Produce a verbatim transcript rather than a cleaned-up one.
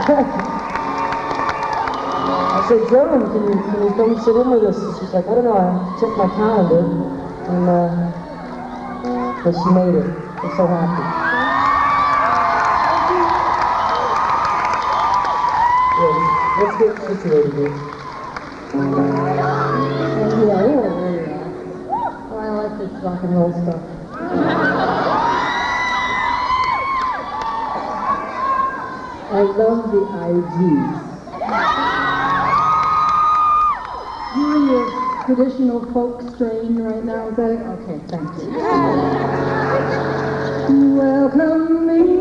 I said, Joan, can you, can you come sit in with us? She's like, I don't know, I have to check my calendar. And, uh, but she made it. I'm so happy. Yeah, let's get situated here. And yeah, oh, yeah. Oh, I like this rock and roll stuff. I love the I Gs. You're in your traditional folk strain right now, is that it? Okay, thank you. Welcome me.